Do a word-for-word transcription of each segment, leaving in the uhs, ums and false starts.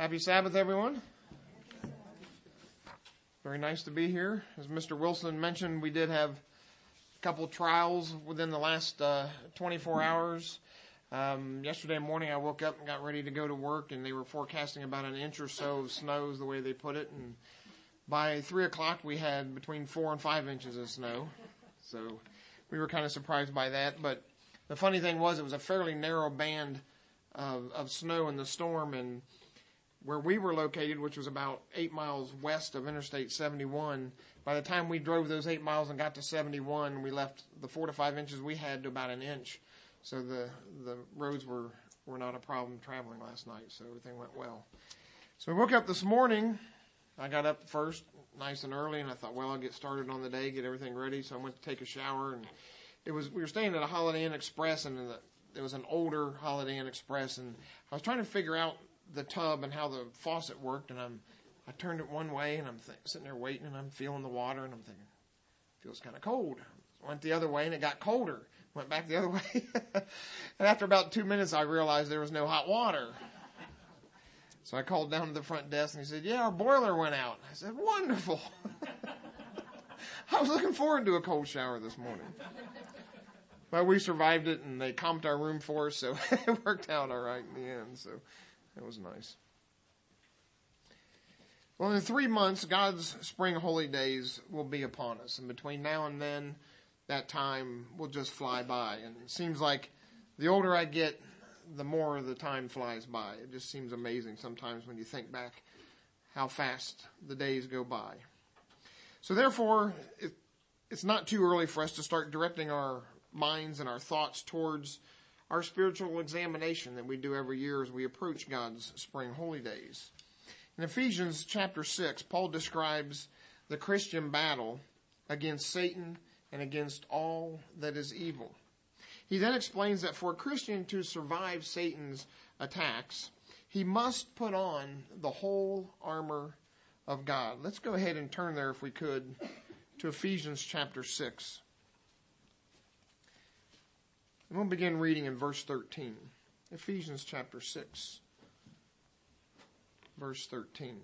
Happy Sabbath, everyone. Very nice to be here. As Mister Wilson mentioned, we did have a couple trials within the last uh, twenty-four hours. Um, yesterday morning, I woke up and got ready to go to work, and they were forecasting about an inch or so of snow, is the way they put it. And by three o'clock, we had between four and five inches of snow. So we were kind of surprised by that. But the funny thing was, it was a fairly narrow band of, of snow in the storm, and where we were located, which was about eight miles west of Interstate seventy-one, by the time we drove those eight miles and got to seventy-one, we left the four to five inches we had to about an inch. So the, the roads were, were not a problem traveling last night, so everything went well. So we woke up this morning. I got up first nice and early, and I thought, well, I'll get started on the day, get everything ready. So I went to take a shower, and it was we were staying at a Holiday Inn Express, and the, it was an older Holiday Inn Express, and I was trying to figure out the tub and how the faucet worked, and I'm, I turned it one way, and I'm th- sitting there waiting, and I'm feeling the water, and I'm thinking, it feels kind of cold. Went the other way, and it got colder. Went back the other way. And after about two minutes, I realized there was no hot water. So I called down to the front desk, and he said, yeah, our boiler went out. I said, wonderful. I was looking forward to a cold shower this morning. But we survived it, and they comped our room for us, so it worked out all right in the end. So it was nice. Well, in three months, God's spring holy days will be upon us. And between now and then, that time will just fly by. And it seems like the older I get, the more the time flies by. It just seems amazing sometimes when you think back how fast the days go by. So therefore, it, it's not too early for us to start directing our minds and our thoughts towards our spiritual examination that we do every year as we approach God's spring holy days. In Ephesians chapter six, Paul describes the Christian battle against Satan and against all that is evil. He then explains that for a Christian to survive Satan's attacks, he must put on the whole armor of God. Let's go ahead and turn there, if we could, to Ephesians chapter six. And we'll begin reading in verse thirteen. Ephesians chapter six, verse thirteen.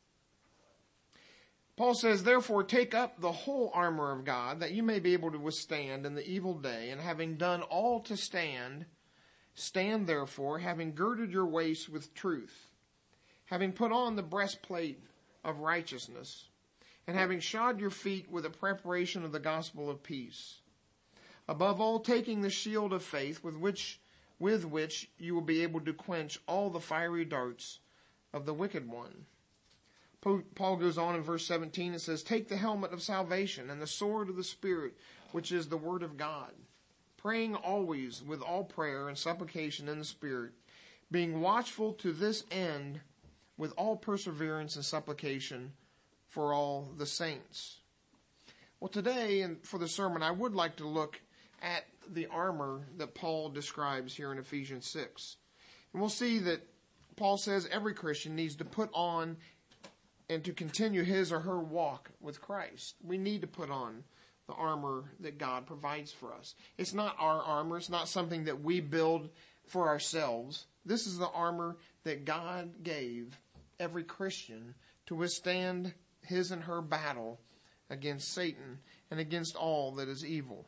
Paul says, therefore take up the whole armor of God, that you may be able to withstand in the evil day, and having done all to stand, stand therefore, having girded your waist with truth, having put on the breastplate of righteousness, and having shod your feet with the preparation of the gospel of peace. Above all, taking the shield of faith, with which, with which you will be able to quench all the fiery darts of the wicked one. Paul goes on in verse seventeen, it says, take the helmet of salvation and the sword of the Spirit, which is the word of God, praying always with all prayer and supplication in the Spirit, being watchful to this end with all perseverance and supplication for all the saints. Well, today, and for the sermon, I would like to look at the armor that Paul describes here in Ephesians six. And we'll see that Paul says every Christian needs to put on and to continue his or her walk with Christ. We need to put on the armor that God provides for us. It's not our armor. It's not something that we build for ourselves. This is the armor that God gave every Christian to withstand his and her battle against Satan and against all that is evil.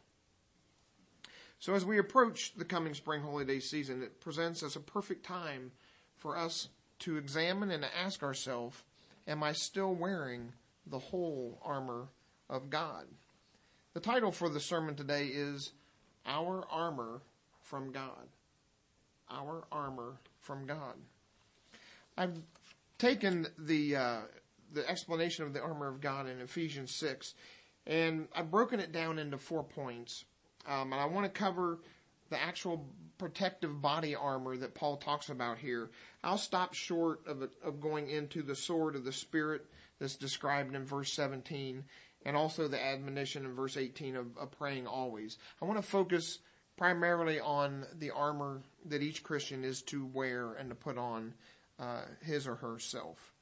So as we approach the coming spring holiday season, it presents us a perfect time for us to examine and to ask ourselves, am I still wearing the whole armor of God? The title for the sermon today is Our Armor from God. Our Armor from God. I've taken the uh, the explanation of the armor of God in Ephesians six, and I've broken it down into four points. Um, and I want to cover the actual protective body armor that Paul talks about here. I'll stop short of, of going into the sword of the Spirit that's described in verse seventeen, and also the admonition in verse eighteen of, of praying always. I want to focus primarily on the armor that each Christian is to wear and to put on uh, his or herself.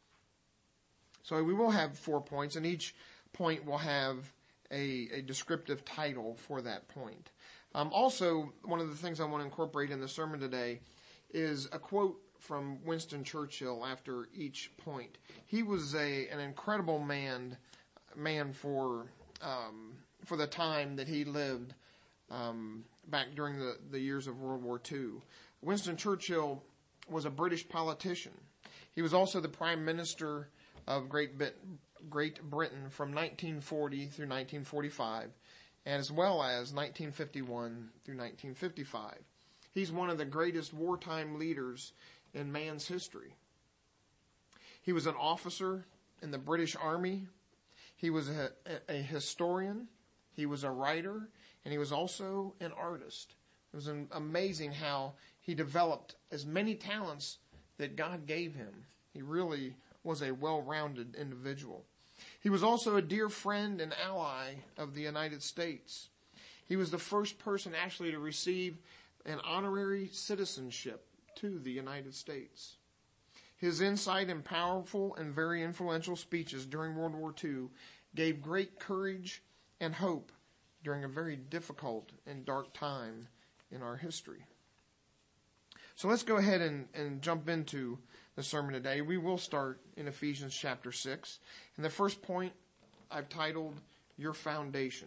So we will have four points, and each point will have a, a descriptive title for that point. Um, also, one of the things I want to incorporate in the sermon today is a quote from Winston Churchill after each point. He was a an incredible man, man for um, for the time that he lived um, back during the, the years of World War Two. Winston Churchill was a British politician. He was also the Prime Minister of Great, Bit- Great Britain from nineteen forty through nineteen forty-five, as well as nineteen fifty-one through nineteen fifty-five. He's one of the greatest wartime leaders in man's history. He was an officer in the British Army. He was a, a historian. He was a writer, and he was also an artist. It was an amazing how he developed as many talents that God gave him. He really was a well-rounded individual. He was also a dear friend and ally of the United States. He was the first person actually to receive an honorary citizenship to the United States. His insight and powerful and very influential speeches during World War Two gave great courage and hope during a very difficult and dark time in our history. So let's go ahead and, and jump into the sermon today. We will start in Ephesians chapter six. And the first point I've titled, Your Foundation.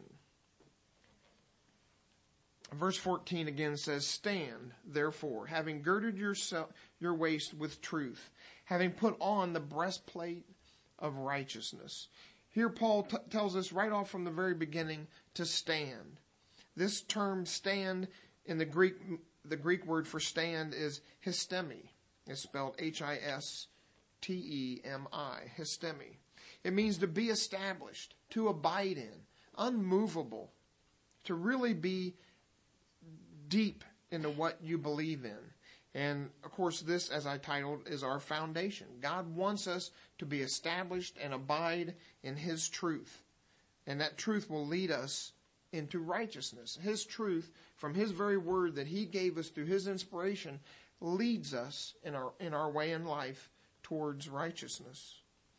Verse fourteen again says, Stand, therefore, having girded yourself, your waist with truth, having put on the breastplate of righteousness. Here Paul t- tells us right off from the very beginning to stand. This term stand in the Greek, the Greek word for stand is histemi. It's spelled H I S T E M I, histemi. It means to be established, to abide in, unmovable, to really be deep into what you believe in. And, of course, this, as I titled, is our foundation. God wants us to be established and abide in His truth. And that truth will lead us into righteousness. His truth, from His very word that He gave us through His inspiration, leads us in our in our way in life towards righteousness.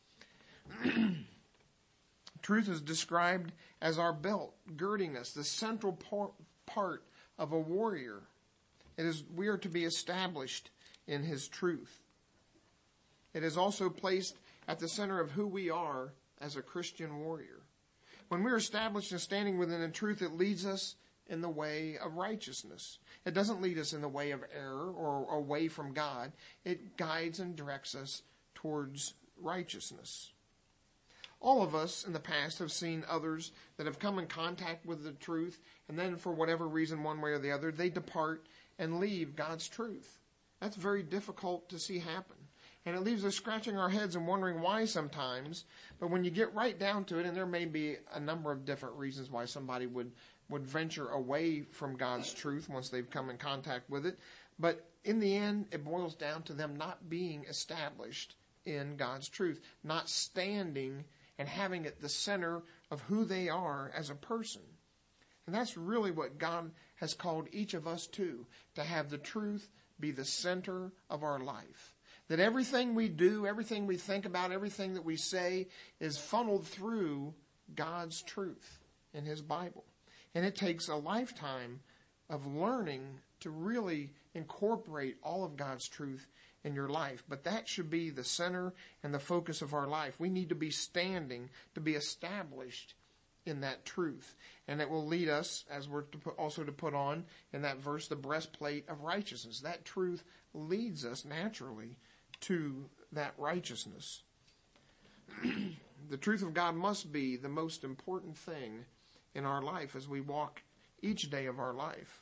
Truth is described as our belt, girding us, the central por- part of a warrior. It is we are to be established in His truth. It is also placed at the center of who we are as a Christian warrior. When we are established and standing within the truth, it leads us in the way of righteousness. It doesn't lead us in the way of error or away from God. It guides and directs us towards righteousness. All of us in the past have seen others that have come in contact with the truth, and then for whatever reason, one way or the other, they depart and leave God's truth. That's very difficult to see happen. And it leaves us scratching our heads and wondering why sometimes. But when you get right down to it, and there may be a number of different reasons why somebody would, would venture away from God's truth once they've come in contact with it. But in the end, it boils down to them not being established in God's truth, not standing and having it the center of who they are as a person. And that's really what God has called each of us to, to have the truth be the center of our life. That everything we do, everything we think about, everything that we say is funneled through God's truth in His Bible. And it takes a lifetime of learning to really incorporate all of God's truth in your life. But that should be the center and the focus of our life. We need to be standing, to be established in that truth. And it will lead us, as we're to put, also to put on in that verse, the breastplate of righteousness. That truth leads us naturally to that righteousness. The truth of God must be the most important thing in our life as we walk each day of our life.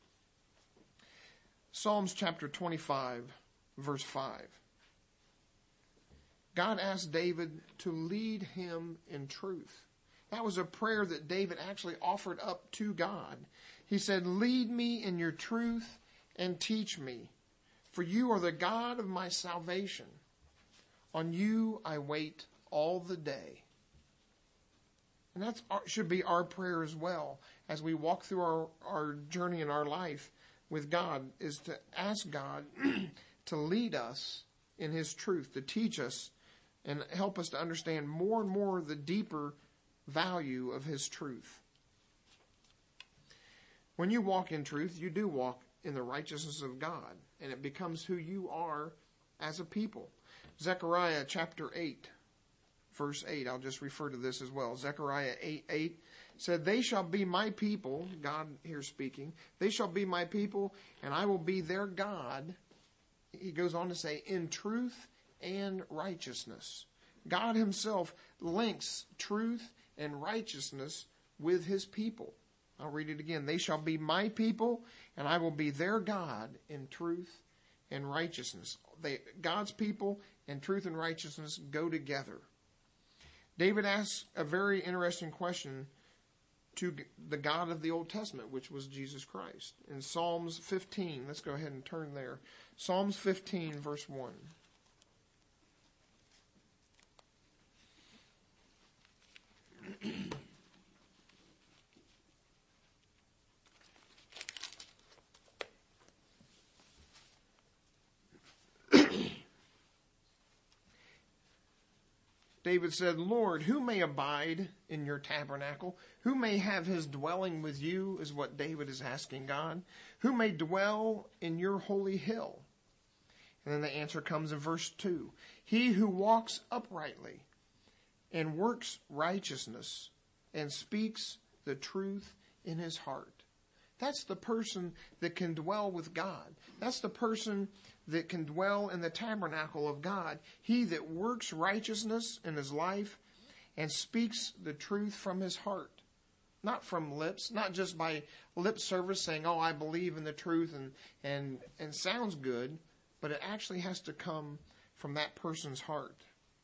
Psalms chapter twenty-five, verse five. God asked David to lead him in truth. That was a prayer that David actually offered up to God. He said, "Lead me in your truth and teach me, for you are the God of my salvation. On you I wait all the day." And that should be our prayer as well as we walk through our, our journey in our life with God, is to ask God to lead us in His truth, to teach us and help us to understand more and more the deeper value of His truth. When you walk in truth, you do walk in the righteousness of God, and it becomes who you are as a people. Zechariah chapter eight, verse eight. I'll just refer to this as well. Zechariah eight, eight said, they shall be my people, God here speaking, they shall be my people, and I will be their God. He goes on to say, in truth and righteousness. God himself links truth and righteousness with his people. I'll read it again. They shall be my people, and I will be their God in truth and righteousness. They, God's people and truth and righteousness go together. David asks a very interesting question to the God of the Old Testament, which was Jesus Christ. In Psalms fifteen, let's go ahead and turn there. Psalms fifteen, verse one. David said, Lord, who may abide in your tabernacle? Who may have his dwelling with you, is what David is asking God. Who may dwell in your holy hill? And then the answer comes in verse two. He who walks uprightly and works righteousness and speaks the truth in his heart. That's the person that can dwell with God. That's the person that can dwell in the tabernacle of God. He that works righteousness in his life and speaks the truth from his heart. Not from lips, not just by lip service saying, oh, I believe in the truth and, and, and sounds good, but it actually has to come from that person's heart.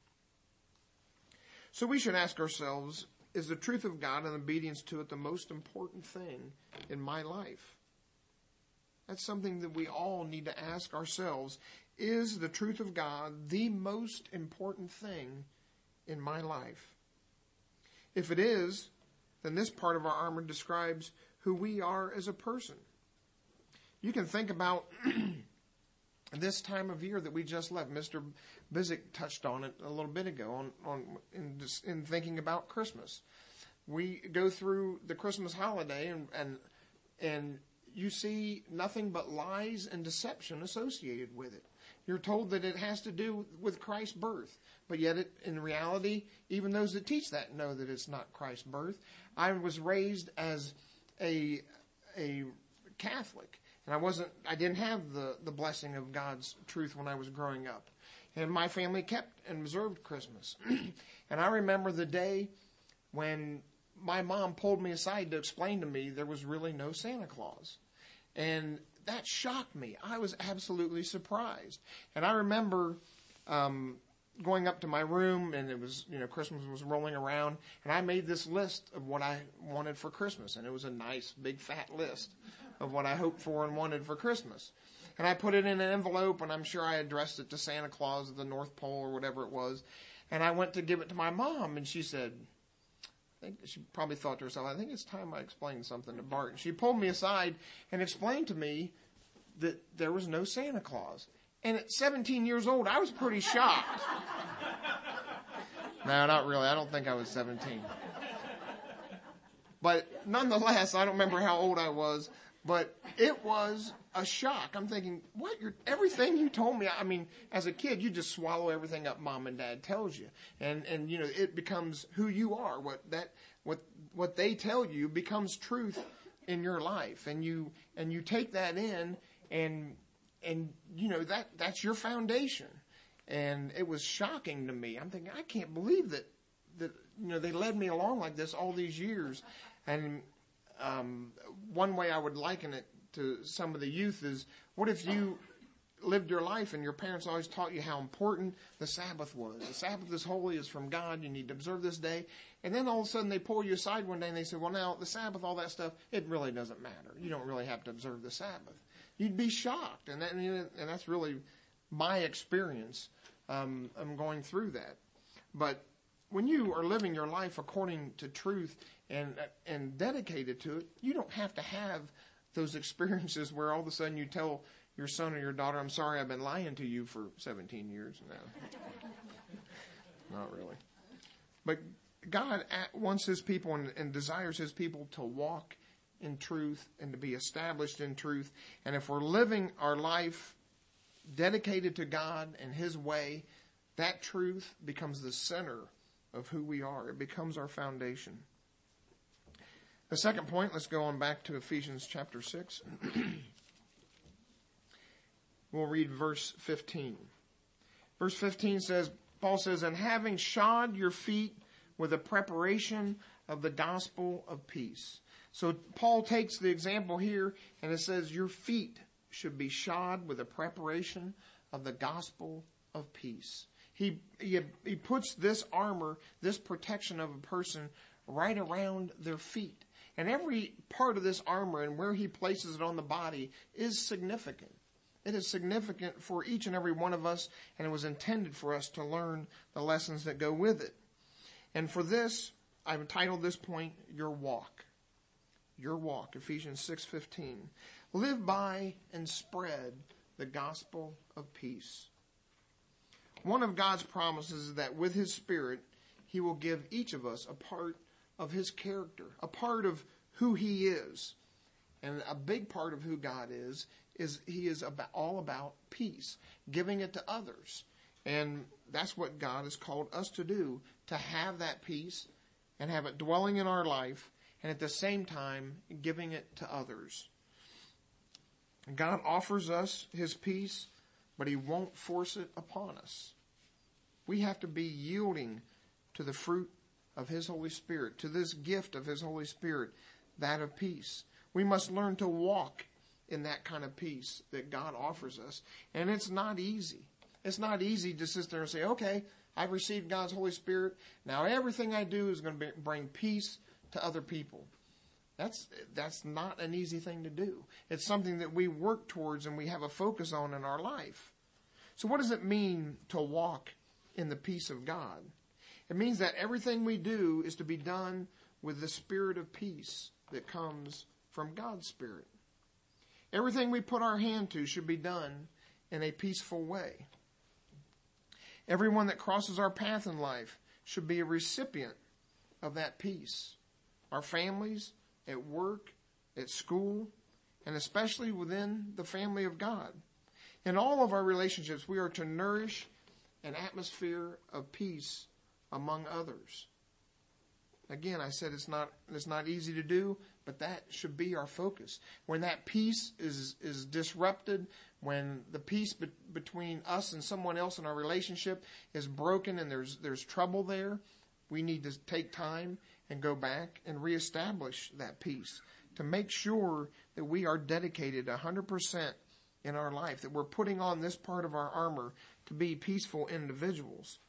So we should ask ourselves, is the truth of God and obedience to it the most important thing in my life? That's something that we all need to ask ourselves. Is the truth of God the most important thing in my life? If it is, then this part of our armor describes who we are as a person. You can think about this time of year that we just left. Mister Bizik touched on it a little bit ago on, on in, in thinking about Christmas. We go through the Christmas holiday and and and you see nothing but lies and deception associated with it. You're told that it has to do with Christ's birth, but yet it, in reality, even those that teach that know that it's not Christ's birth. I was raised as a a Catholic, and I wasn't. I didn't have the the blessing of God's truth when I was growing up, and my family kept and observed Christmas. And I remember the day when my mom pulled me aside to explain to me there was really no Santa Claus. And that shocked me. I was absolutely surprised. And I remember um, going up to my room, and it was, you know, Christmas was rolling around, and I made this list of what I wanted for Christmas. And it was a nice, big, fat list of what I hoped for and wanted for Christmas. And I put it in an envelope, and I'm sure I addressed it to Santa Claus at the North Pole or whatever it was. And I went to give it to my mom, and she said, I think she probably thought to herself, I think it's time I explained something to Bart. And she pulled me aside and explained to me that there was no Santa Claus. And at seventeen years old, I was pretty shocked. No, not really. I don't think I was seventeen. But nonetheless, I don't remember how old I was, but it was a shock. I'm thinking, what? You're, everything you told me, I mean, as a kid, you just swallow everything up mom and dad tells you. And, and you know, it becomes who you are. What that, what, what they tell you becomes truth in your life. And you, and you take that in and, and, you know, that, that's your foundation. And it was shocking to me. I'm thinking, I can't believe that, that, you know, they led me along like this all these years. And, um, one way I would liken it to some of the youth is, what if you lived your life and your parents always taught you how important the Sabbath was? The Sabbath is holy, is from God, you need to observe this day. And then all of a sudden they pull you aside one day and they say, well, now the Sabbath, all that stuff, it really doesn't matter. You don't really have to observe the Sabbath. You'd be shocked. And, that, and that's really my experience. Um, I'm going through that. But when you are living your life according to truth and and dedicated to it, you don't have to have those experiences where all of a sudden you tell your son or your daughter, I'm sorry, I've been lying to you for seventeen years. No, not really. But God wants his people and, and desires his people to walk in truth and to be established in truth. And if we're living our life dedicated to God and His way, that truth becomes the center of who we are. It becomes our foundation. The second point, let's go on back to Ephesians chapter six. We'll read verse fifteen. Verse fifteen says, Paul says, and having shod your feet with the preparation of the gospel of peace. So Paul takes the example here and it says your feet should be shod with the preparation of the gospel of peace. He, he, he puts this armor, this protection of a person right around their feet. And every part of this armor and where he places it on the body is significant. It is significant for each and every one of us, and it was intended for us to learn the lessons that go with it. And for this, I've entitled this point, Your Walk. Your Walk, Ephesians six fifteen. Live by and spread the gospel of peace. One of God's promises is that with His Spirit, He will give each of us a part of His character, a part of who He is. And a big part of who God is, is He is about, all about peace, giving it to others. And that's what God has called us to do, to have that peace and have it dwelling in our life, and at the same time giving it to others. God offers us His peace, but He won't force it upon us. We have to be yielding to the fruit of His Holy Spirit, to this gift of His Holy Spirit, that of peace. We must learn to walk in that kind of peace that God offers us. And it's not easy. It's not easy to sit there and say, okay, I've received God's Holy Spirit. Now everything I do is going to bring peace to other people. That's that's not an easy thing to do. It's something that we work towards and we have a focus on in our life. So what does it mean to walk in the peace of God? It means that everything we do is to be done with the spirit of peace that comes from God's Spirit. Everything we put our hand to should be done in a peaceful way. Everyone that crosses our path in life should be a recipient of that peace. Our families, at work, at school, and especially within the family of God. In all of our relationships, we are to nourish an atmosphere of peace among others. Again, I said it's not it's not easy to do, but that should be our focus. When that peace is is disrupted, when the peace be- between us and someone else in our relationship is broken and there's there's trouble there, we need to take time and go back and reestablish that peace to make sure that we are dedicated one hundred percent in our life, that we're putting on this part of our armor to be peaceful individuals.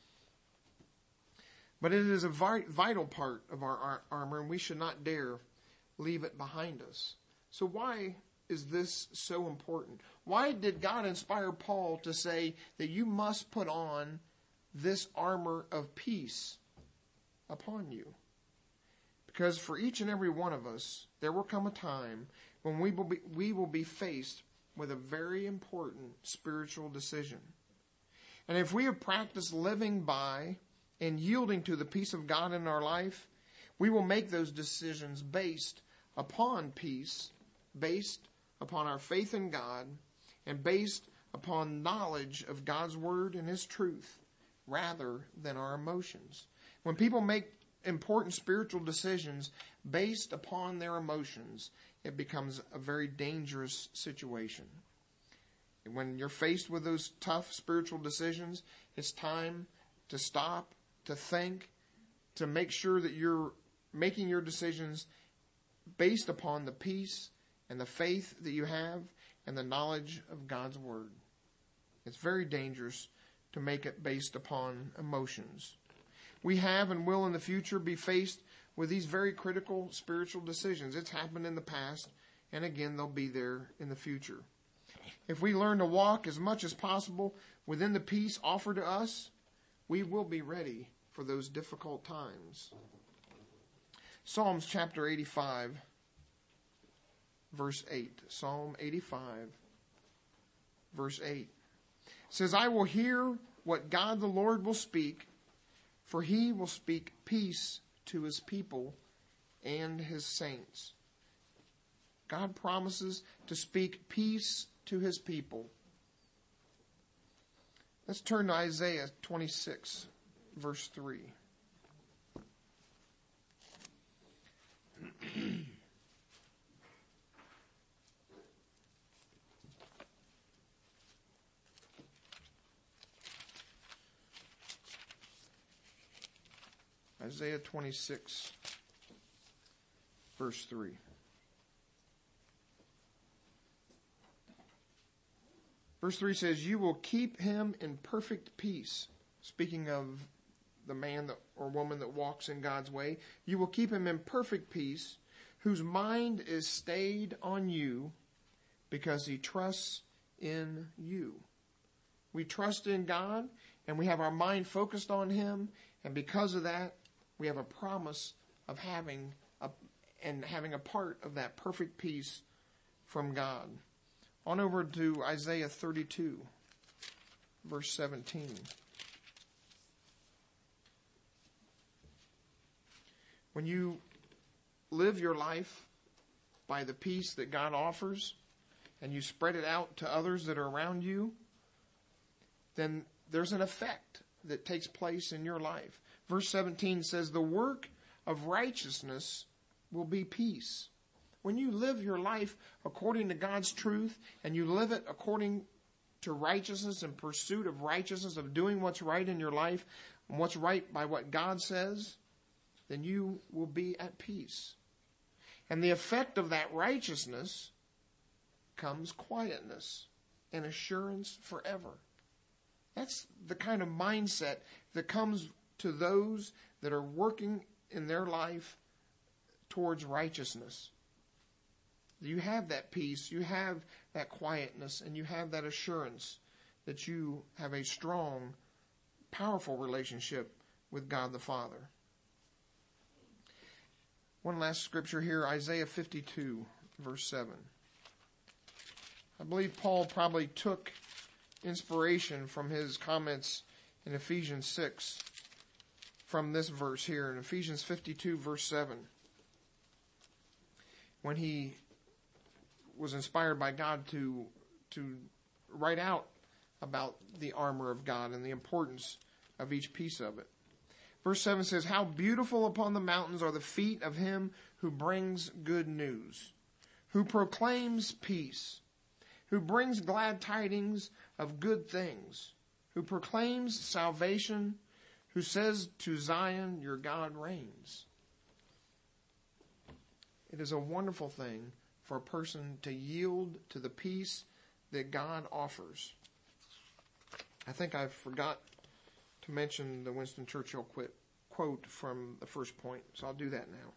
But it is a vital part of our armor, and we should not dare leave it behind us. So why is this so important? Why did God inspire Paul to say that you must put on this armor of peace upon you? Because for each and every one of us, there will come a time when we will be, we will be faced with a very important spiritual decision. And if we have practiced living by and yielding to the peace of God in our life, we will make those decisions based upon peace, based upon our faith in God, and based upon knowledge of God's word and His truth, rather than our emotions. When people make important spiritual decisions based upon their emotions, it becomes a very dangerous situation. When you're faced with those tough spiritual decisions, it's time to stop, to think, to make sure that you're making your decisions based upon the peace and the faith that you have and the knowledge of God's word. It's very dangerous to make it based upon emotions. We have and will in the future be faced with these very critical spiritual decisions. It's happened in the past, and again, they'll be there in the future. If we learn to walk as much as possible within the peace offered to us, we will be ready for those difficult times. Psalms chapter eighty-five, verse eight. Psalm eighty-five, verse eight. Says, I will hear what God the Lord will speak, for He will speak peace to His people and His saints. God promises to speak peace to His people. Let's turn to Isaiah twenty-six, verse three. Isaiah twenty-six, verse three. Verse three says, "You will keep him in perfect peace." Speaking of the man that, or woman that walks in God's way. "You will keep him in perfect peace, whose mind is stayed on you, because he trusts in you." We trust in God, and we have our mind focused on him, and because of that, we have a promise of having a, and having a part of that perfect peace from God. On over to Isaiah thirty-two, verse seventeen. When you live your life by the peace that God offers, and you spread it out to others that are around you, then there's an effect that takes place in your life. Verse seventeen says, "The work of righteousness will be peace." When you live your life according to God's truth, and you live it according to righteousness and pursuit of righteousness, of doing what's right in your life, and what's right by what God says, then you will be at peace. And the effect of that righteousness comes quietness and assurance forever. That's the kind of mindset that comes to those that are working in their life towards righteousness. You have that peace, you have that quietness, and you have that assurance that you have a strong, powerful relationship with God the Father. One last scripture here, Isaiah fifty-two, verse seven. I believe Paul probably took inspiration from his comments in Ephesians six from this verse here in Ephesians fifty-two, verse seven. When he was inspired by God to to write out about the armor of God and the importance of each piece of it. Verse seven says, "How beautiful upon the mountains are the feet of him who brings good news, who proclaims peace, who brings glad tidings of good things, who proclaims salvation, who says to Zion, your God reigns." It is a wonderful thing for a person to yield to the peace that God offers. I think I forgot to mention the Winston Churchill quote from the first point, so I'll do that now.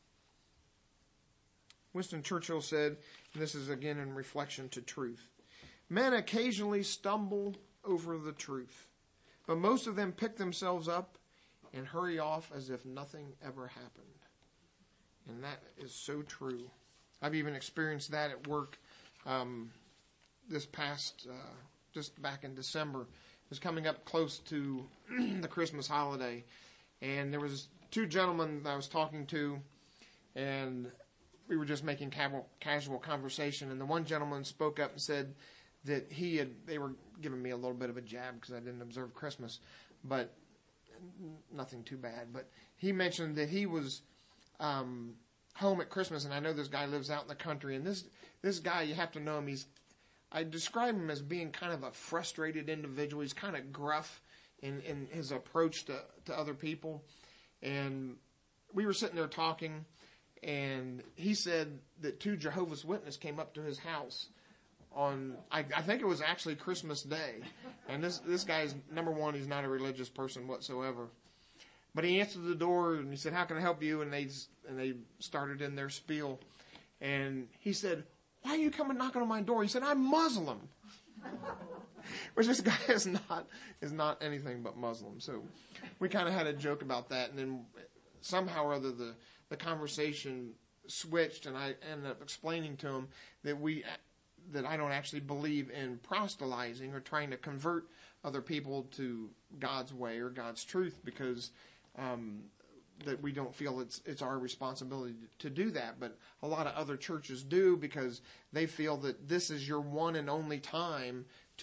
Winston Churchill said, and this is again in reflection to truth, "Men occasionally stumble over the truth, but most of them pick themselves up and hurry off as if nothing ever happened." And that is so true. I've even experienced that at work um, this past, uh, just back in December. It was coming up close to the Christmas holiday. And there was two gentlemen that I was talking to, and we were just making casual, casual conversation. And the one gentleman spoke up and said that he had, they were giving me a little bit of a jab because I didn't observe Christmas, but nothing too bad. But he mentioned that he was um, home at Christmas, and I know this guy lives out in the country, and this this guy, you have to know him, he's, I describe him as being kind of a frustrated individual. He's kind of gruff in, in his approach to, to other people, and we were sitting there talking, and he said that two Jehovah's Witnesses came up to his house on, I, I think it was actually Christmas Day, and this, this guy's, number one, he's not a religious person whatsoever. But he answered the door and he said, "How can I help you?" And they and they started in their spiel. And he said, "Why are you coming knocking on my door?" He said, "I'm Muslim." Which this guy is not is not anything but Muslim. So we kind of had a joke about that. And then somehow or other the, the conversation switched, and I ended up explaining to him that we that I don't actually believe in proselytizing or trying to convert other people to God's way or God's truth, because Um, that we don't feel it's it's our responsibility to do that. But a lot of other churches do, because they feel that this is your one and only time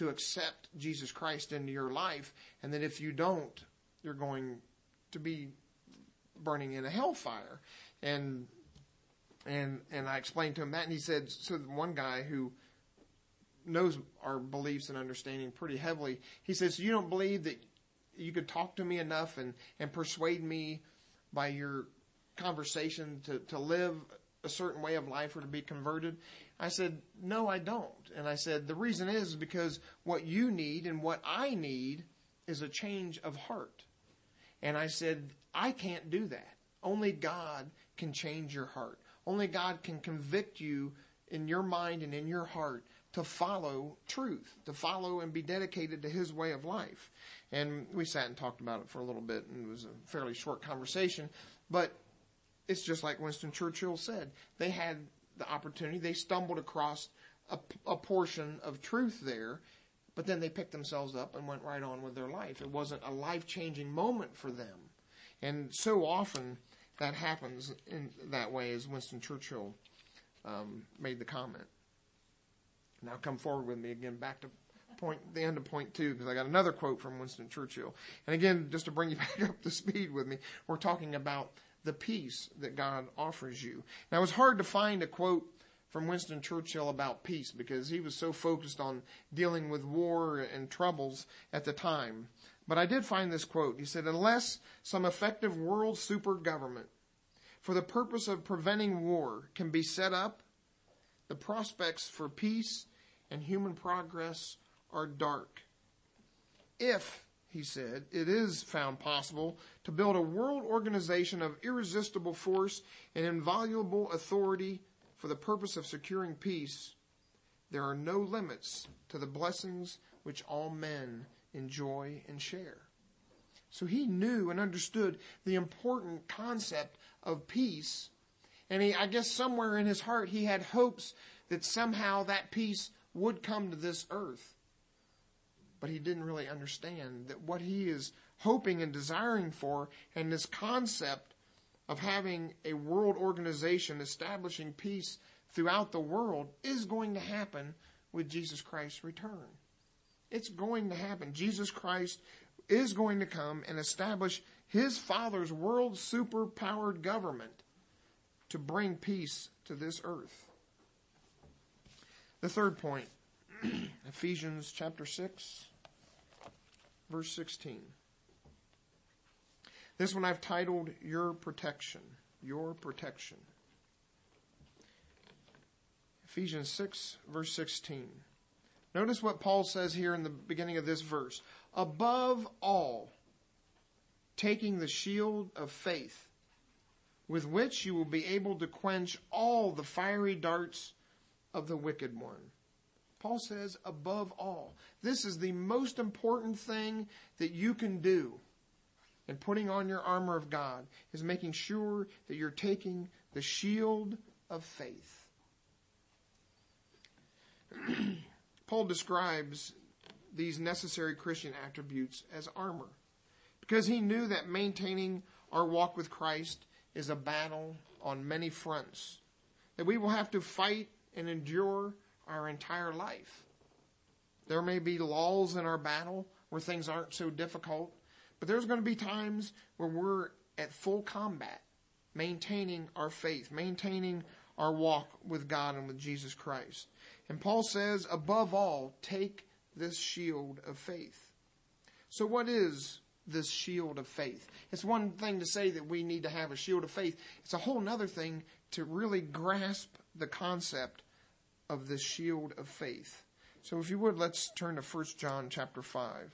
to accept Jesus Christ into your life, and that if you don't, you're going to be burning in a hellfire. And and and I explained to him that, and he said, so one guy who knows our beliefs and understanding pretty heavily, he says, so you don't believe that you could talk to me enough and, and persuade me by your conversation to, to live a certain way of life or to be converted? I said, no, I don't. And I said, the reason is because what you need and what I need is a change of heart. And I said, I can't do that. Only God can change your heart. Only God can convict you in your mind and in your heart to follow truth, to follow and be dedicated to His way of life. And we sat and talked about it for a little bit, and it was a fairly short conversation. But it's just like Winston Churchill said. They had the opportunity. They stumbled across a, a portion of truth there, but then they picked themselves up and went right on with their life. It wasn't a life-changing moment for them. And so often that happens in that way, as Winston Churchill um, made the comment. Now come forward with me again back to point, the end of point two, because I got another quote from Winston Churchill. And again, just to bring you back up to speed with me, we're talking about the peace that God offers you. Now, it was hard to find a quote from Winston Churchill about peace because he was so focused on dealing with war and troubles at the time. But I did find this quote. He said, unless some effective world super government for the purpose of preventing war can be set up, the prospects for peace and human progress are dark. If, he said, it is found possible to build a world organization of irresistible force and inviolable authority for the purpose of securing peace, there are no limits to the blessings which all men enjoy and share. So he knew and understood the important concept of peace. And he, I guess somewhere in his heart, he had hopes that somehow that peace would come to this earth. But he didn't really understand that what he is hoping and desiring for, and this concept of having a world organization establishing peace throughout the world, is going to happen with Jesus Christ's return. It's going to happen. Jesus Christ is going to come and establish His Father's world super-powered government to bring peace to this earth. The third point, Ephesians chapter six, verse sixteen. This one I've titled, Your Protection. Your Protection. Ephesians six, verse sixteen. Notice what Paul says here in the beginning of this verse. Above all, taking the shield of faith, with which you will be able to quench all the fiery darts of the wicked one. Paul says, above all. This is the most important thing that you can do in putting on your armor of God, is making sure that you're taking the shield of faith. Paul describes these necessary Christian attributes as armor, because he knew that maintaining our walk with Christ is a battle on many fronts, that we will have to fight and endure our entire life. There may be lulls in our battle where things aren't so difficult, but there's going to be times where we're at full combat, maintaining our faith, maintaining our walk with God and with Jesus Christ. And Paul says, above all, take this shield of faith. So what is this shield of faith? It's one thing to say that we need to have a shield of faith. It's a whole other thing to really grasp the concept of this shield of faith. So if you would, let's turn to First John chapter five.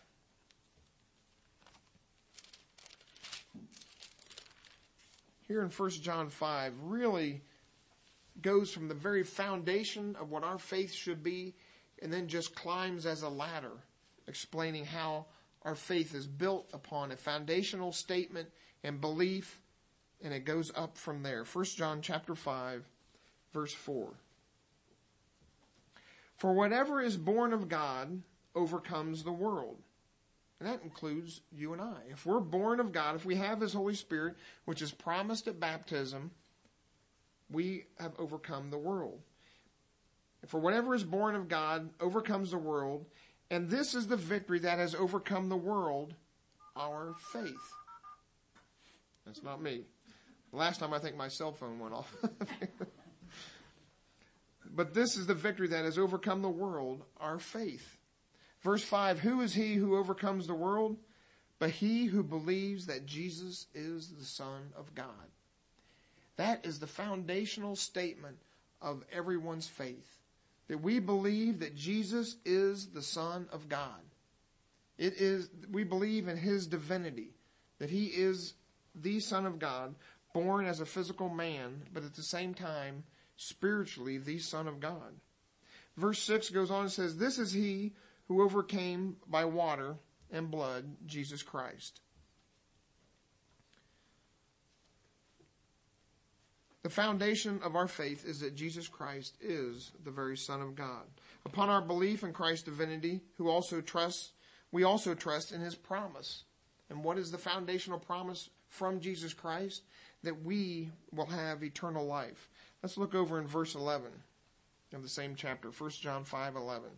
Here in First John five, really goes from the very foundation of what our faith should be, and then just climbs as a ladder, explaining how our faith is built upon a foundational statement and belief, and it goes up from there. First John chapter five, verse four. For whatever is born of God overcomes the world. And that includes you and I. If we're born of God, if we have His Holy Spirit, which is promised at baptism, we have overcome the world. For whatever is born of God overcomes the world, And this is the victory that has overcome the world, our faith. That's not me. Last time I think my cell phone went off. But this is the victory that has overcome the world, our faith. Verse five, who is he who overcomes the world? But he who believes that Jesus is the Son of God. That is the foundational statement of everyone's faith. That we believe that Jesus is the Son of God. It is, we believe in his divinity. That he is the Son of God, born as a physical man, but at the same time, spiritually, the Son of God. Verse six goes on and says, this is he who overcame by water and blood, Jesus Christ. The foundation of our faith is that Jesus Christ is the very Son of God. Upon our belief in Christ's divinity, who also trusts, we also trust in his promise. And what is the foundational promise from Jesus Christ? That we will have eternal life. Let's look over in verse eleven of the same chapter, First John five eleven.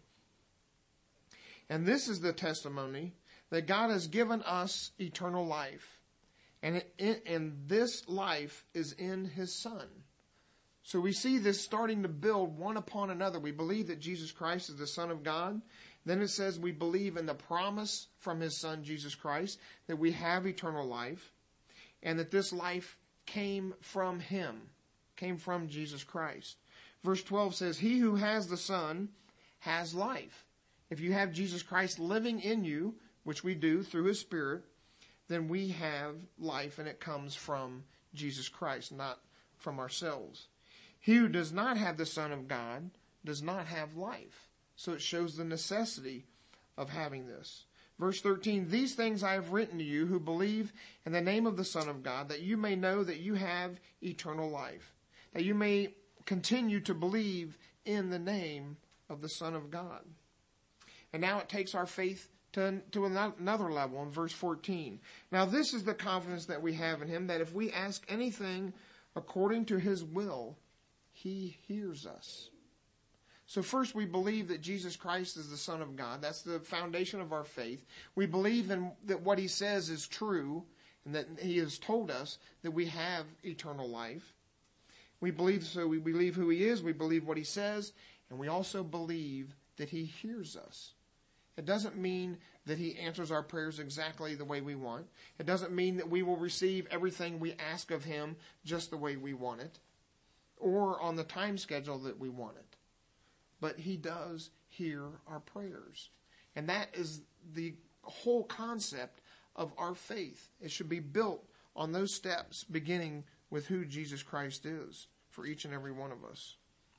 And this is the testimony that God has given us eternal life. And, it, and this life is in his Son. So we see this starting to build one upon another. We believe that Jesus Christ is the Son of God. Then it says we believe in the promise from his Son, Jesus Christ, that we have eternal life. And that this life came from him, came from Jesus Christ. Verse twelve says, he who has the Son has life. If you have Jesus Christ living in you, which we do through his Spirit, then we have life, and it comes from Jesus Christ, not from ourselves. He who does not have the Son of God does not have life. So it shows the necessity of having this. Verse thirteen, these things I have written to you who believe in the name of the Son of God, that you may know that you have eternal life, that you may continue to believe in the name of the Son of God. And now it takes our faith to, to another level in verse fourteen. Now this is the confidence that we have in him, that if we ask anything according to his will, he hears us. So first we believe that Jesus Christ is the Son of God. That's the foundation of our faith. We believe in that what he says is true, and that he has told us that we have eternal life. We believe, so we believe who he is, we believe what he says, and we also believe that he hears us. It doesn't mean that he answers our prayers exactly the way we want. It doesn't mean that we will receive everything we ask of him just the way we want it, or on the time schedule that we want it. But he does hear our prayers. And that is the whole concept of our faith. It should be built on those steps, beginning with who Jesus Christ is for each and every one of us.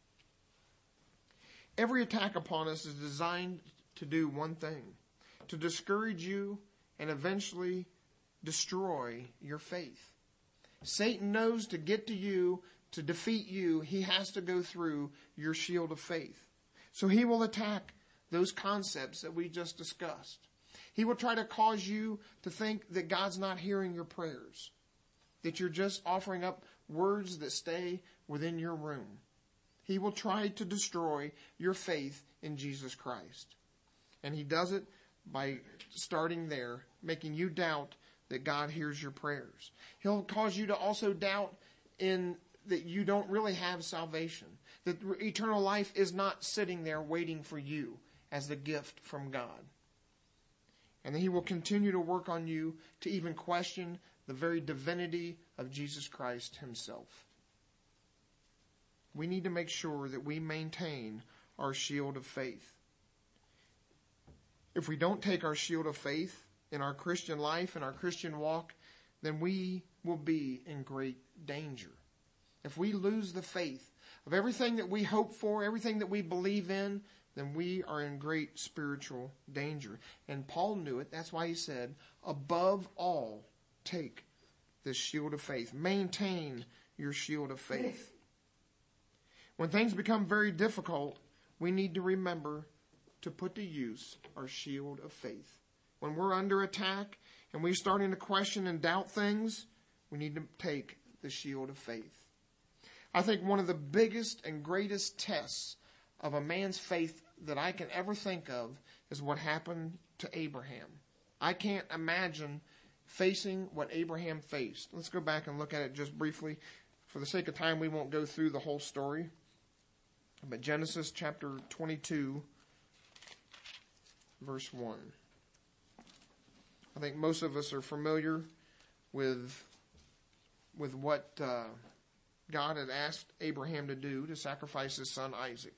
Every attack upon us is designed to do one thing: to discourage you and eventually destroy your faith. Satan knows to get to you, to defeat you, he has to go through your shield of faith. So he will attack those concepts that we just discussed. He will try to cause you to think that God's not hearing your prayers, that you're just offering up words that stay within your room. He will try to destroy your faith in Jesus Christ. And he does it by starting there, making you doubt that God hears your prayers. He'll cause you to also doubt in that you don't really have salvation, that eternal life is not sitting there waiting for you as the gift from God. And he will continue to work on you to even question the very divinity of Jesus Christ himself. We need to make sure that we maintain our shield of faith. If we don't take our shield of faith in our Christian life and our Christian walk, then we will be in great danger. If we lose the faith of everything that we hope for, everything that we believe in, then we are in great spiritual danger. And Paul knew it. That's why he said, above all, take this shield of faith. Maintain your shield of faith. When things become very difficult, we need to remember to put to use our shield of faith. When we're under attack and we're starting to question and doubt things, we need to take the shield of faith. I think one of the biggest and greatest tests of a man's faith that I can ever think of is what happened to Abraham. I can't imagine facing what Abraham faced. Let's go back and look at it just briefly. For the sake of time, we won't go through the whole story. But Genesis chapter twenty-two, verse one. I think most of us are familiar with, with what uh, God had asked Abraham to do, to sacrifice his son Isaac.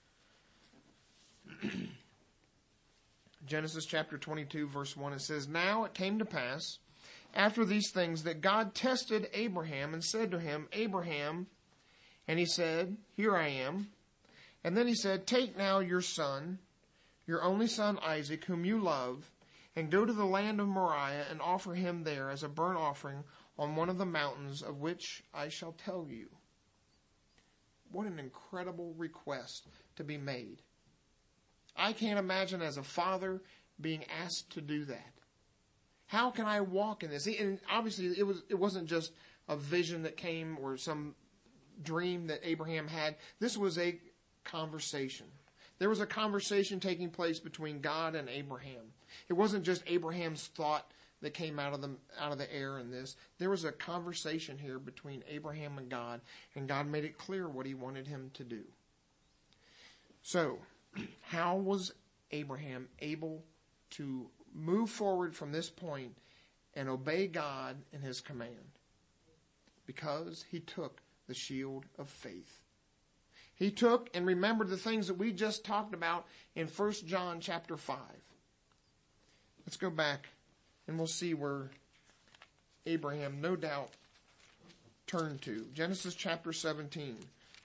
Genesis chapter twenty-two, verse one, it says, "Now it came to pass, after these things, that God tested Abraham and said to him, Abraham, and he said, Here I am. And then he said, Take now your son, your only son Isaac, whom you love, and go to the land of Moriah and offer him there as a burnt offering on one of the mountains of which I shall tell you." What an incredible request to be made. I can't imagine as a father being asked to do that. How can I walk in this? And obviously it was, it wasn't just a vision that came or some dream that Abraham had. This was a conversation. There was a conversation taking place between God and Abraham. It wasn't just Abraham's thought that came out of the out of the air in this. There was a conversation here between Abraham and God, and God made it clear what he wanted him to do. So, how was Abraham able to move forward from this point and obey God in his command? Because he took the shield of faith. He took and remembered the things that we just talked about in First John chapter five. Let's go back and we'll see where Abraham no doubt turned to. Genesis chapter seventeen,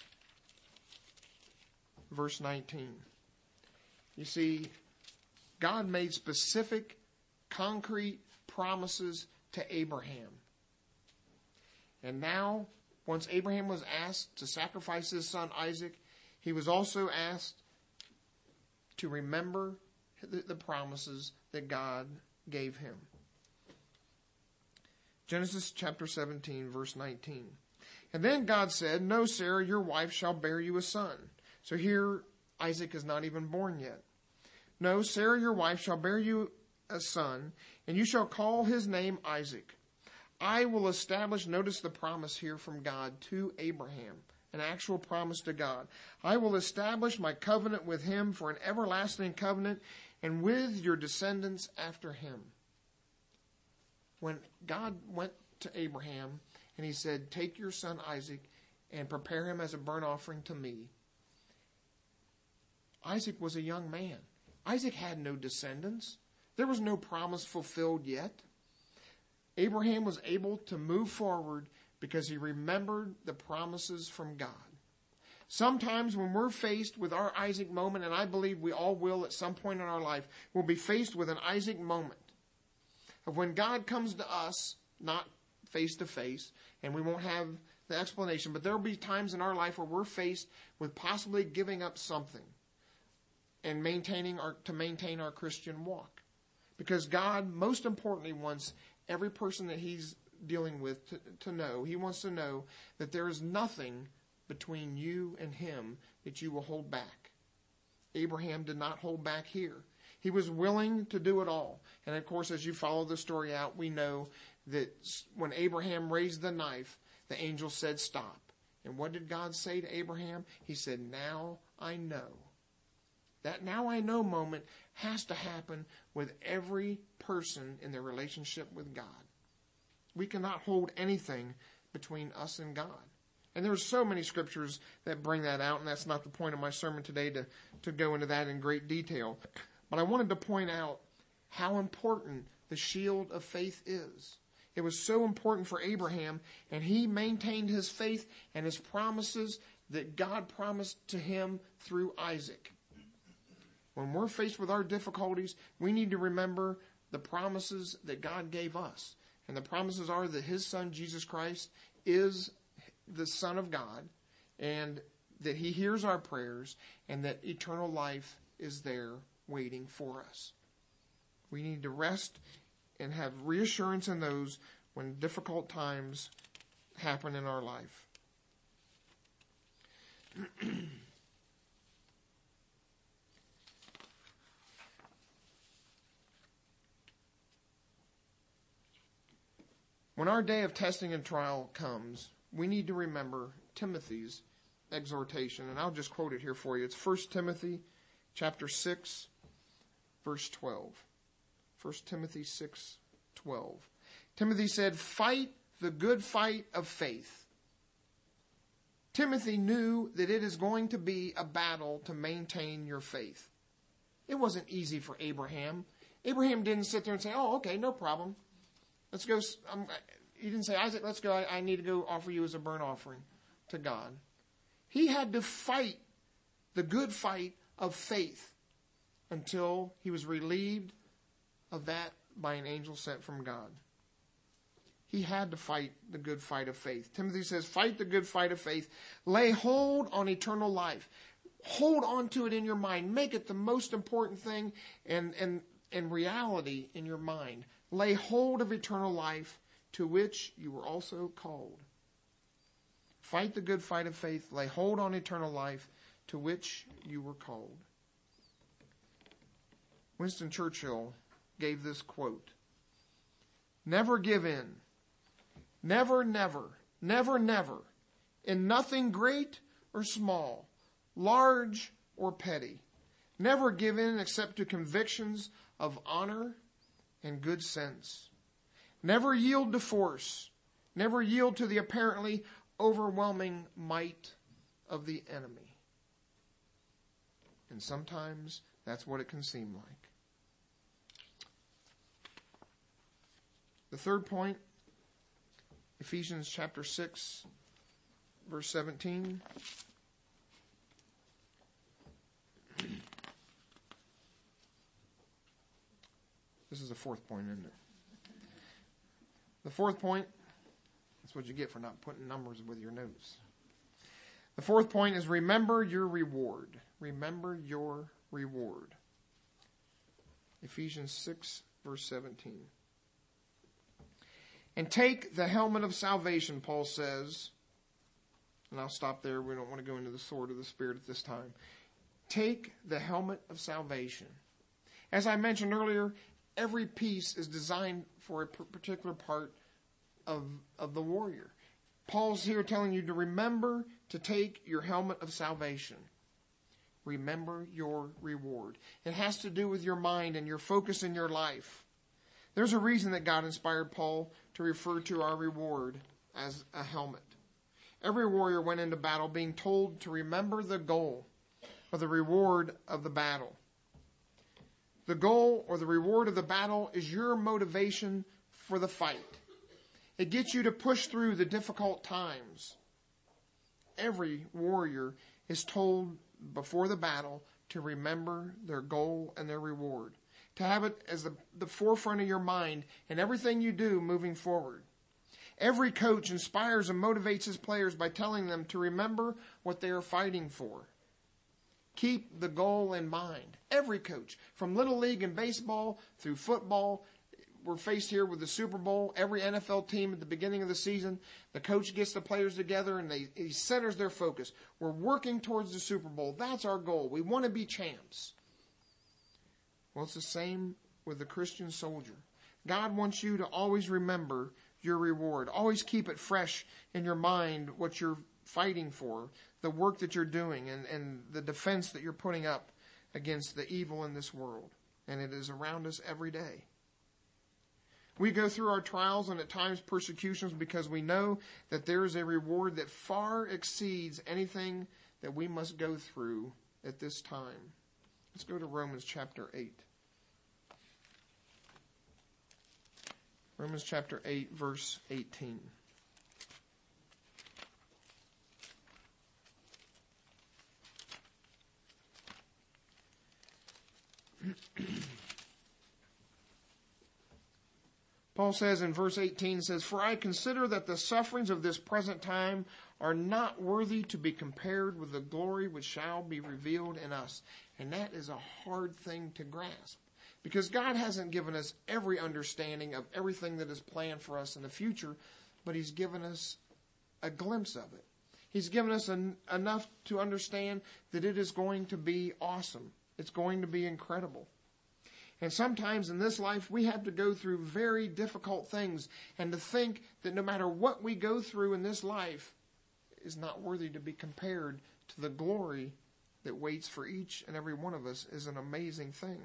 verse nineteen. You see, God made specific, concrete promises to Abraham. And now, once Abraham was asked to sacrifice his son Isaac, he was also asked to remember the, the promises that God gave him. Genesis chapter seventeen, verse nineteen. "And then God said, No, Sarah, your wife shall bear you a son." So here, Isaac is not even born yet. "No, Sarah, your wife shall bear you a son, and you shall call his name Isaac. I will establish," notice the promise here from God to Abraham, an actual promise to God. "I will establish my covenant with him for an everlasting covenant, and with your descendants after him." When God went to Abraham and he said, "Take your son Isaac and prepare him as a burnt offering to me," Isaac was a young man. Isaac had no descendants. There was no promise fulfilled yet. Abraham was able to move forward because he remembered the promises from God. Sometimes when we're faced with our Isaac moment, and I believe we all will at some point in our life, we'll be faced with an Isaac moment of when God comes to us, not face to face, and we won't have the explanation, but there will be times in our life where we're faced with possibly giving up something and maintaining our, to maintain our Christian walk. Because God, most importantly, wants every person that he's dealing with to, to know, he wants to know that there is nothing between you and him that you will hold back. Abraham did not hold back here. He was willing to do it all. And of course, as you follow the story out, we know that when Abraham raised the knife, the angel said, "Stop." And what did God say to Abraham? He said, "Now I know." That "now I know" moment has to happen with every person in their relationship with God. We cannot hold anything between us and God. And there's so many scriptures that bring that out, and that's not the point of my sermon today to, to go into that in great detail. But I wanted to point out how important the shield of faith is. It was so important for Abraham, and he maintained his faith and his promises that God promised to him through Isaac. When we're faced with our difficulties, we need to remember the promises that God gave us. And the promises are that his son, Jesus Christ, is the Son of God, and that he hears our prayers, and that eternal life is there waiting for us. We need to rest and have reassurance in those when difficult times happen in our life. When our day of testing and trial comes, we need to remember Timothy's exhortation. And I'll just quote it here for you. It's First Timothy chapter six, verse twelve. First Timothy six, twelve. Timothy said, "Fight the good fight of faith." Timothy knew that it is going to be a battle to maintain your faith. It wasn't easy for Abraham. Abraham didn't sit there and say, "Oh, okay, no problem. Let's go." Um, he didn't say, "Isaac, let's go. I, I need to go offer you as a burnt offering to God." He had to fight the good fight of faith until he was relieved of that by an angel sent from God. He had to fight the good fight of faith. Timothy says, fight the good fight of faith. Lay hold on eternal life. Hold on to it in your mind. Make it the most important thing and, and, and reality in your mind. Lay hold of eternal life, to which you were also called. Fight the good fight of faith. Lay hold on eternal life, to which you were called. Winston Churchill gave this quote: "Never give in. Never, never, never, never, in nothing great or small, large or petty. Never give in except to convictions of honor and good sense. Never yield to force. Never yield to the apparently overwhelming might of the enemy." And sometimes that's what it can seem like. The third point, Ephesians chapter six, verse seventeen. This is the fourth point, isn't it? The fourth point, that's what you get for not putting numbers with your notes. The fourth point is remember your reward. Remember your reward. Ephesians six, verse seventeen. "And take the helmet of salvation," Paul says. And I'll stop there. We don't want to go into the sword of the Spirit at this time. Take the helmet of salvation. As I mentioned earlier, every piece is designed for a particular part of, of the warrior. Paul's here telling you to remember to take your helmet of salvation. Remember your reward. It has to do with your mind and your focus in your life. There's a reason that God inspired Paul to refer to our reward as a helmet. Every warrior went into battle being told to remember the goal or the reward of the battle. The goal or the reward of the battle is your motivation for the fight. It gets you to push through the difficult times. Every warrior is told before the battle to remember their goal and their reward. To have it as the, the forefront of your mind in everything you do moving forward. Every coach inspires and motivates his players by telling them to remember what they are fighting for. Keep the goal in mind. Every coach, from Little League and baseball through football, we're faced here with the Super Bowl. Every N F L team at the beginning of the season, the coach gets the players together and they, he centers their focus. We're working towards the Super Bowl. That's our goal. We want to be champs. Well, it's the same with the Christian soldier. God wants you to always remember your reward. Always keep it fresh in your mind what you're fighting for, the work that you're doing, and, and the defense that you're putting up against the evil in this world. And it is around us every day. We go through our trials and at times persecutions because we know that there is a reward that far exceeds anything that we must go through at this time. Let's go to Romans chapter eight. Romans chapter eight, verse eighteen. Paul says in verse eighteen, says, "For I consider that the sufferings of this present time are not worthy to be compared with the glory which shall be revealed in us." And that is a hard thing to grasp. Because God hasn't given us every understanding of everything that is planned for us in the future, but He's given us a glimpse of it. He's given us en- enough to understand that it is going to be awesome. It's going to be incredible. And sometimes in this life, we have to go through very difficult things. And to think that no matter what we go through in this life is not worthy to be compared to the glory that waits for each and every one of us is an amazing thing.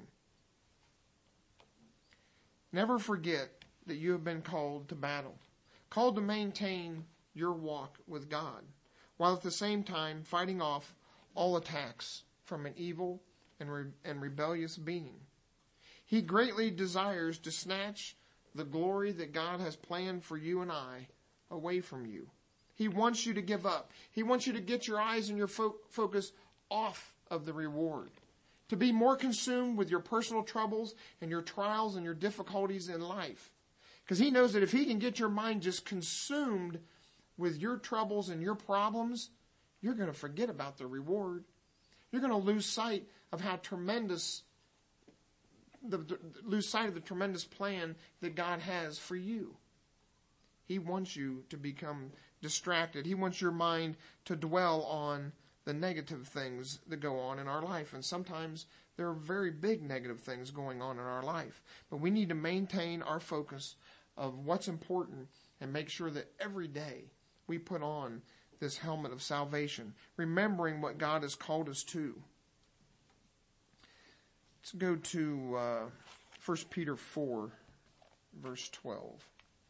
Never forget that you have been called to battle, called to maintain your walk with God, while at the same time fighting off all attacks from an evil and, re- and rebellious being. He greatly desires to snatch the glory that God has planned for you and I away from you. He wants you to give up. He wants you to get your eyes and your fo- focus off of the reward, to be more consumed with your personal troubles and your trials and your difficulties in life. Because he knows that if he can get your mind just consumed with your troubles and your problems, you're going to forget about the reward. You're going to lose sight of how tremendous, the, the, lose sight of the tremendous plan that God has for you. He wants you to become distracted. He wants your mind to dwell on the negative things that go on in our life. And sometimes there are very big negative things going on in our life. But we need to maintain our focus of what's important and make sure that every day we put on this helmet of salvation, remembering what God has called us to. Let's go to uh, First Peter four, verse twelve.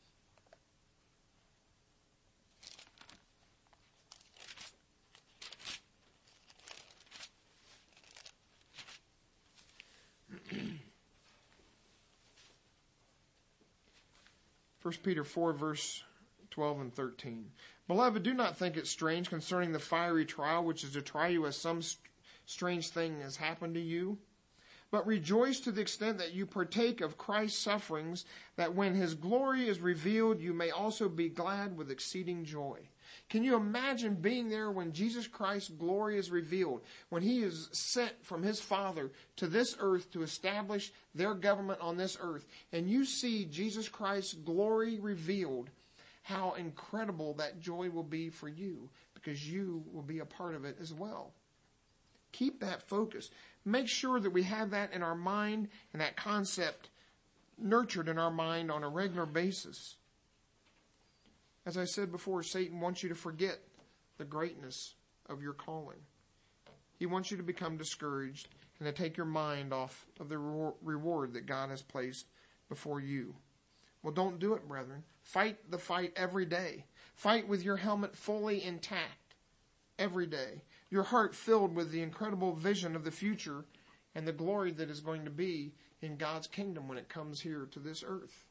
First Peter four, verse twelve and thirteen. Beloved, do not think it strange concerning the fiery trial which is to try you as some st- strange thing has happened to you. But rejoice to the extent that you partake of Christ's sufferings, that when his glory is revealed, you may also be glad with exceeding joy. Can you imagine being there when Jesus Christ's glory is revealed, when he is sent from his Father to this earth to establish their government on this earth, and you see Jesus Christ's glory revealed? How incredible that joy will be for you, because you will be a part of it as well. Keep that focus. Make sure that we have that in our mind and that concept nurtured in our mind on a regular basis. As I said before, Satan wants you to forget the greatness of your calling. He wants you to become discouraged and to take your mind off of the reward that God has placed before you. Well, don't do it, brethren. Fight the fight every day. Fight with your helmet fully intact every day. Your heart filled with the incredible vision of the future and the glory that is going to be in God's kingdom when it comes here to this earth.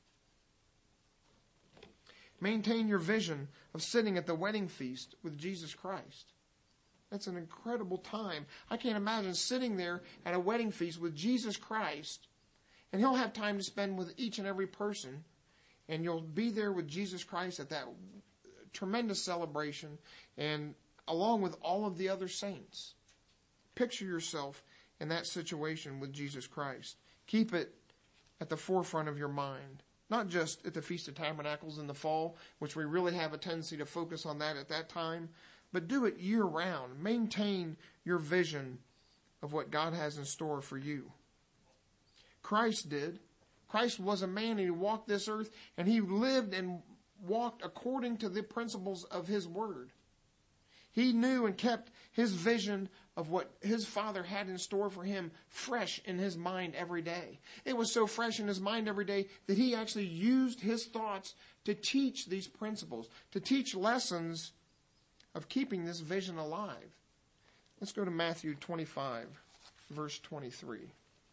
Maintain your vision of sitting at the wedding feast with Jesus Christ. That's an incredible time. I can't imagine sitting there at a wedding feast with Jesus Christ, and he'll have time to spend with each and every person, and you'll be there with Jesus Christ at that tremendous celebration, and along with all of the other saints. Picture yourself in that situation with Jesus Christ. Keep it at the forefront of your mind. Not just at the Feast of Tabernacles in the fall, which we really have a tendency to focus on that at that time, but do it year round. Maintain your vision of what God has in store for you. Christ did. Christ was a man and he walked this earth and he lived and walked according to the principles of his word. He knew and kept his vision of what his Father had in store for him fresh in his mind every day. It was so fresh in his mind every day that he actually used his thoughts to teach these principles, to teach lessons of keeping this vision alive. Let's go to Matthew twenty-five, verse twenty-three.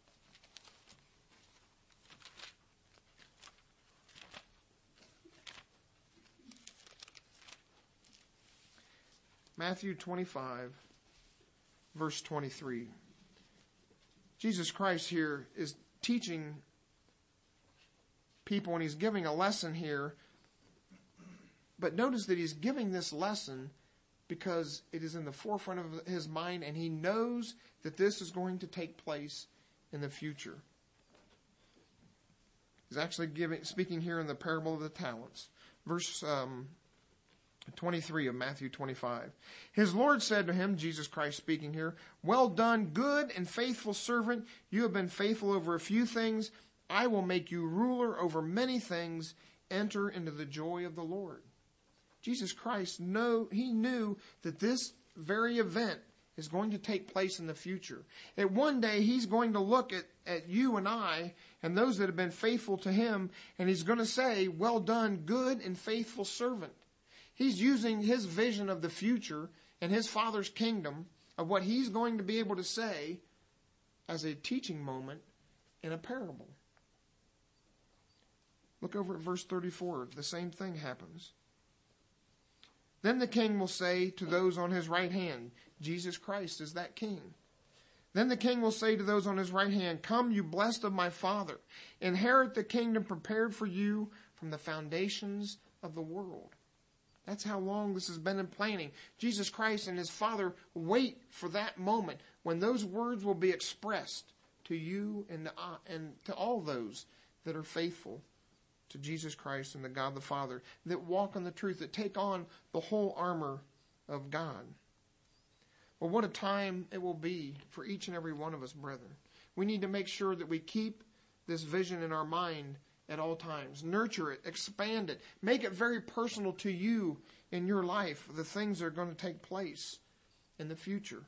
Matthew twenty-five, verse twenty-three. Jesus Christ here is teaching people and he's giving a lesson here. But notice that he's giving this lesson because it is in the forefront of his mind and he knows that this is going to take place in the future. He's actually giving, speaking here in the parable of the talents. Verse um, twenty-three of Matthew twenty-five. His Lord said to him, Jesus Christ speaking here, "Well done, good and faithful servant. You have been faithful over a few things. I will make you ruler over many things. Enter into the joy of the Lord." Jesus Christ, know, he knew that this very event is going to take place in the future. That one day he's going to look at, at you and I and those that have been faithful to him, and he's going to say, "Well done, good and faithful servant." He's using his vision of the future and his Father's kingdom, of what he's going to be able to say, as a teaching moment in a parable. Look over at verse thirty-four. The same thing happens. Then the king will say to those on his right hand, Jesus Christ is that king. Then the king will say to those on his right hand, "Come, you blessed of my Father, inherit the kingdom prepared for you from the foundations of the world." That's how long this has been in planning. Jesus Christ and his Father wait for that moment when those words will be expressed to you and to, uh, and to all those that are faithful to Jesus Christ and the God the Father, that walk in the truth, that take on the whole armor of God. Well, what a time it will be for each and every one of us, brethren. We need to make sure that we keep this vision in our mind at all times. Nurture it, expand it, make it very personal to you in your life, the things that are going to take place in the future.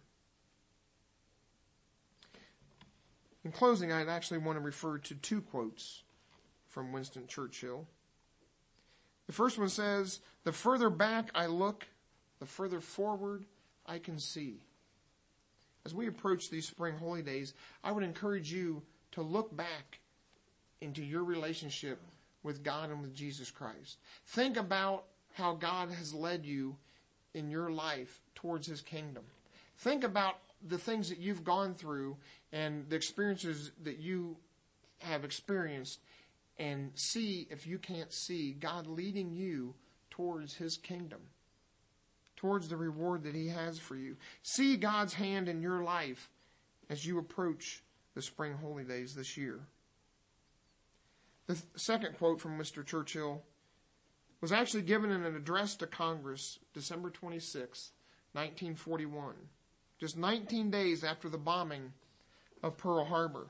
In closing, I'd actually want to refer to two quotes from Winston Churchill. The first one says, "The further back I look, the further forward I can see." As we approach these spring holy days, I would encourage you to look back into your relationship with God and with Jesus Christ. Think about how God has led you in your life towards his kingdom. Think about the things that you've gone through and the experiences that you have experienced, and see if you can't see God leading you towards his kingdom, towards the reward that he has for you. See God's hand in your life as you approach the spring holy days this year. The th- second quote from Mister Churchill was actually given in an address to Congress December twenty-sixth, nineteen forty-one, just nineteen days after the bombing of Pearl Harbor.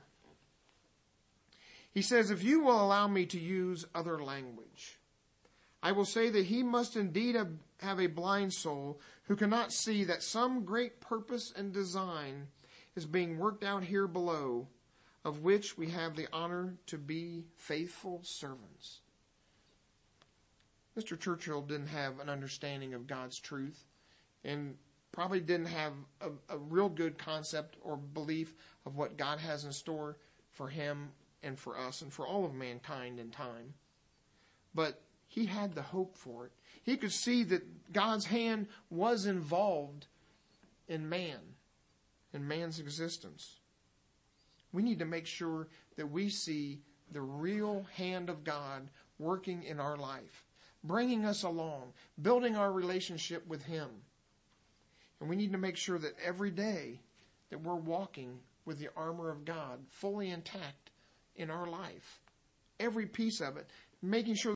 He says, "If you will allow me to use other language, I will say that he must indeed have a blind soul who cannot see that some great purpose and design is being worked out here below, of which we have the honor to be faithful servants." Mister Churchill didn't have an understanding of God's truth, and probably didn't have a, a real good concept or belief of what God has in store for him and for us and for all of mankind in time. But he had the hope for it. He could see that God's hand was involved in man, in man's existence. We need to make sure that we see the real hand of God working in our life, bringing us along, building our relationship with him. And we need to make sure that every day that we're walking with the armor of God fully intact in our life, every piece of it, making sure